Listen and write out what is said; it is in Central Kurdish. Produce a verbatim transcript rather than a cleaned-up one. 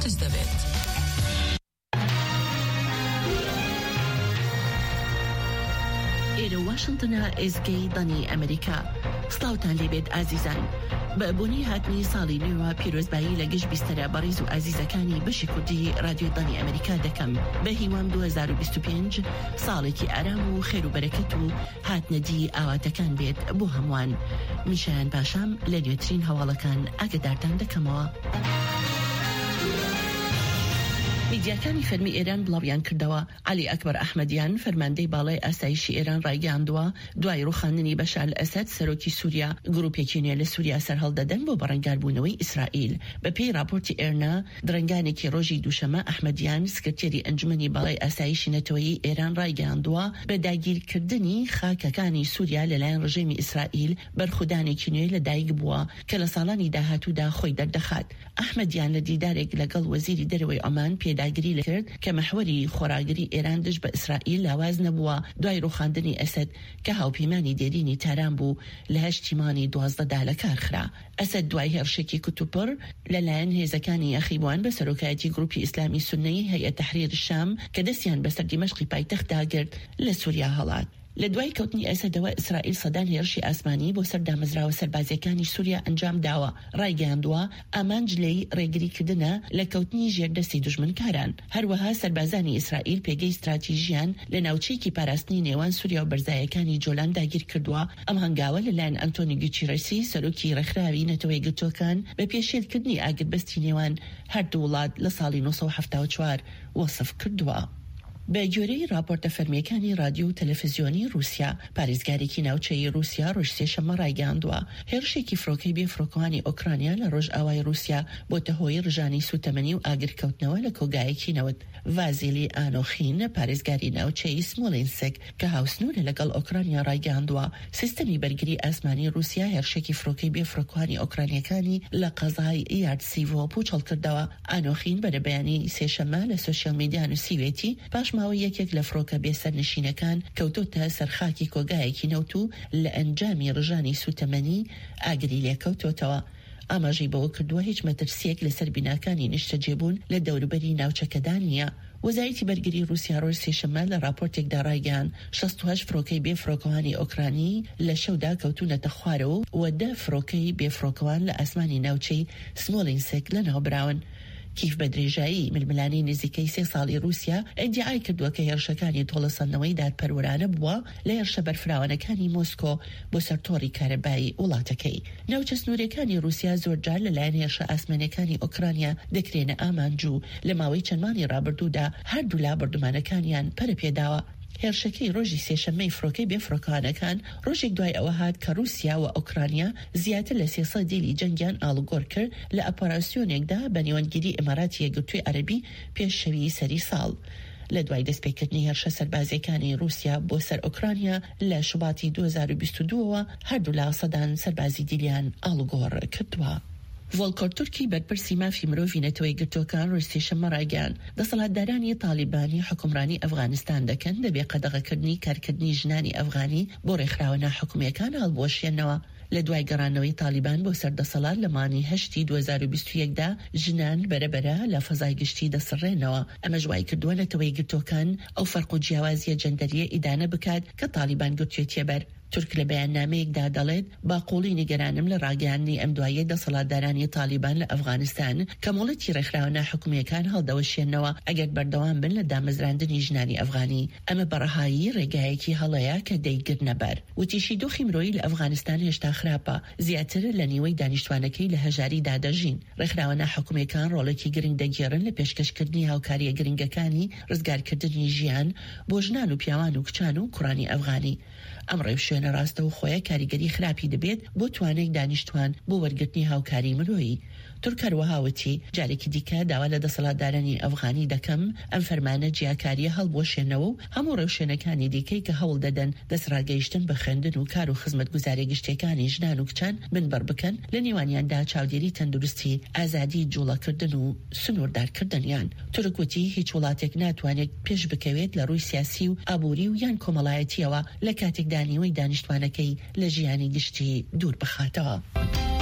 کاتش دەبێت. ئێرە واشنگتنە ئێزگەی دەنی ئەمریکا. سڵاوتان لێبێت ئازیزان. بە بوونی هاتنی ساڵی نوێوە پیرۆزبایی لە گشت بیستەرە بەڕێز و ئازیزەکانی بەشی کوردی رادیۆی دەنی ئەمریکا دەکەم. بە هیوام دوو هەزار و بیست و پێنج ساڵێکی ئارام و خێر و بەرەکەت و هاتنەدی ئاواتەکان بێت بۆ هەمووان. میشایان پاشام لە نوێترین هەواڵەکان ئاگدارتان دەکەمەوە. میدیاکانی فەرمی ئێران بڵاویان کردەوە علی ئەکبەر ئەحمەدیان فەرماندەی باڵای ئاسایشی ئێران ڕایگەاندووە دوای ڕوخاندنی بەشار ئەسەد سەرۆکی سووریا گروپێکی نوێ لە سووریا سەرهەڵدەدەن بۆ بەڕێنگاربوونەوەی ئیسرائیل. بە پێی راپۆرتی ئێرنا درەنگانێکی ڕۆژی دووشەمە ئەحمەدیان سکرتێری ئەنجومەنی باڵای ئاسایشی نەتەوەیی ئێران ڕایگەاندووە بە داگیرکردنی خاکەکانی سووریا لەلایەن ڕژێمی ئیسرائیل بەرخودانێکی نوێ لەدایک بووە کە لە ساڵانی داهاتوودا خۆی دەردەخات. ئەحمەدیان لە دیدارێک لەگەڵ وەزیری دەرەوەی عۆمان پێداگری لەکرد کە مەحوەری خۆراگری ئێران دژ بە ئیسرائیل لاواز نەبووە دوای ڕوخاندنی ئەسەد کە هاوپەیمانی دێرینی تاران بوو لە هەشتی مانگی دوازدەدا لە کارخرا. ئەسەد دوای هێرشێکی کتوپڕ لەلایەن هێزەکانی یەخیبوان بە سەرۆکایەتی گروپی ئیسلامی سوننی هەیئەت تەحریر شام کە دەستیان بەسەر دیمەشقی پایتەختدا گرت لە سووریا هەڵات. لە دوای کەوتنی ئەسەدەوە ئیسرائیل سەدان هێرشی ئاسمانی بۆ سەر دامەزراوە سەربازیەکانی سووریا ئەنجام داوە. ڕایگەاندووە ئامانجلەی ڕێگریکردنە لە کەوتنی ژێردەستی دوژمنکاران. هەروەها سەربازانی ئیسرائیل پێگەی استراتیژیان لە ناوچەیەکی پاراستنی نێوان سووریا و بەرزایەکانی جۆلان داگیر کردووە. ئەم هەنگاوە لەلایەن ئەنتۆنی گوتیرەسی سەرۆکی ڕێکخراوی نەتەوەی گرتوەکان بە پێشێلکردنی ئاگربەستی نێوان هەردوو وڵات لە ساڵی نۆ سەد و هەفتاد و چوار وەسف کردووە. بە گوێرەی راپۆرتە فەرمیەکانی رادیۆ و تەلەڤیزیۆنی رووسیا پارێزگارێکی ناوچەی رووسیا ڕۆژ سێشەممە ڕایگەاندووە هێرشێکی فڕۆکەی بێفڕۆکەوانی ئۆکرانیا لە ڕۆژ ئاوای رووسیا بۆتە هۆی ڕژانی سوتەمەنی و ئاگرکەوتنەوە لە کۆگایەکی نەوت. ڤازیلی ئانۆخین پارێزگاری ناوچەی سمۆلینسک کە هاوسنوورە لەگەڵ ئۆکرانیا ڕایگەاندووە سیستەمی بەرگری ئاسمانی رووسیا هێرشێکی فڕۆکەی بێفڕۆکەوانی ئۆکرانیەکانی لە قەزای یاردسیڤۆ پوچەڵ کردەوە. ئانۆخین بەرەبەیانی سێشەممە لە سۆشیال میدیا نووسیوێتی پاش ماوەی یەکێک لە فڕۆکە بێسەرنشینەکان کەوتۆتە سەرخاکی کۆگایەکی نەوت و لە ئەنجامی ڕژانی سوتەمەنی ئاگری لێکەوتۆتەوە. ئاماژەی بەوە کردووە هیچ مەترسیەک لەسەر بیناکانی نیشتەجێبوون لە دەوروبەری ناوچەکەدا نییە. وەزارەتی بەرگری رووسیا ڕۆژ سێشەممە لە راپۆرتێکدا ڕایگەیاند شەست و هەشت فڕۆکەی بێفڕۆکەوانی ئۆکرانی لە شەودا کەوتونەتە خوارەوە و دە فڕۆکەی بێفڕۆکەوان لە ئاسمانی ناوچەی سمۆلینسک لەناوبراون. کیف بە درێژایی ململانی نزیکەی سێ ساڵی رووسیا ئەدعای کردووە کە هێرشەکانی تۆڵەسەندنەوەی دادپەروەرانە بووە لە هێرشە بەرفراوانەکانی مۆسکۆ بۆ سەرتۆڕی کارەبایی وڵاتەکەی. ناوچە سنوورەکانی رووسیا زۆرجار لەلایەن هێرشە ئاسمانیەکانی ئۆکرانیا دەکرێنە ئامانجوو لە ماوەی چەند مانگی ڕابردوودا هەردوو لا بردومانەکانیان پەرە پێداوە. هێرشەکەی ڕۆژی سێشەممەی فڕۆکەی بێفڕۆکەوانەکان ڕۆژێک دوای ئەوە هات کە رووسیا و ئۆکرانیا زیاتر لە سێسەد دیلی جەنگیان ئاڵوگۆڕ کرد لە ئۆپەراسیۆنێکدا بە نێوەندگیری ئیماراتی یەکگرتووی عەرەبی پێش شەوی سەری ساڵ. لە دوای دەستپێکردنی هێرشە سەربازیەکانی رووسیا بۆ سەر ئۆکرانیا لە شوباتی دوو هەزار و بیست و دووەوە هەردوو لا سەدان سەربازی دیلیان ئاڵوگۆڕ کردووە. ڤۆلکۆر تورکی بەرپرسی مافی مرۆڤی نەتەوەی گرتوەکان ڕۆژ سێشەممە ڕایگەیاند دەسەڵاتدارانی تالیبانی حکومڕانی ئەفغانستان دەکەن دەبێ قەدەغەکردنی کارکردنی ژنانی ئەفغانی بۆ ڕێکخراوە ناحکومیەکان هەڵبوەشێنەوە. لە دوای گەڕانەوەی تالیبان بۆ سەردەسەڵات لە مانگی هەشتی دوو هەزار و بیست و یەکدا ژنان بەرەبەرە لە فەزای گشتی دەسڕێنەوە. ئەمە ژوای کردووە نەتەوەی گرتوەکان ئەو فەرق و جیاوازیە جەندەریە ئیدانە بکات کە تالیبان گرتوێتیە بەر. تورک لە بەیاننامەیەکدا دەڵێت باقوڵی نیگەرانم لە ڕاگەیاندنی ئەم دوایە دەسەڵاتدارانی تالیبان لە ئەفغانستان کە مۆڵەتی ڕێکخراوە ناحکومیەکان هەڵدەوەشێنەوە ئەگەر بەردەوام بن لە دامەزراندنی ژنانی ئەفغانی. ئەمە بەڕەهایی ڕێگایەکی هەڵەیە کە دەیگرنە بەر. وتیشی دۆخی مرۆیی لە ئەفغانستان هێشتا خراپە زیاتر لە نیوەی دانیشتوانەکەی لە هەژاری دادەژین. ڕێکخراوە ناحکومیەکان ڕۆڵێکی گرنگ دەگێڕن لە پێشکەشکردنی هاوکاریە گرنگەکانی ڕزگارکردنی ژیان بۆ ژنان و پیاوان و کچان و کوڕانی ئەفغانی. ئەم ڕێوشێنە ڕاستە و خۆیە کاریگەری خراپی دەبێت بۆ توانەی دانیشتوان بۆ وەرگرتنی هاوکاری مرۆیی. تورکەروەهاوتی جارێکی دیکە داوا لە دەسەڵاتدارانی ئەفغانی دەکەم ئەم فەرمانە جیاکاریە هەڵبوەشێنەوە و هەموو ڕێوشێنەکانی دیکەی کە هەوڵ دەدەن دەسڕاگەیشتن بە خوێندن و کار و خزمەت گوزارە گشتەکانی ژنان و کچان بنبەر بکەن لە نێوانیاندا چاودێری تەندروستی ئازادی جوڵەکردن و سنووردارکردنیان. تورکوتی هیچ وڵاتێک ناتوانێت پێش بکەوێت لە ڕووی سیاسی و ئابووری و یان کۆمەڵایەتیەوە لە کاتێک دانیوەی دانیشتوانەکەی لە ژیانی گشتی دوور بخاتەوە.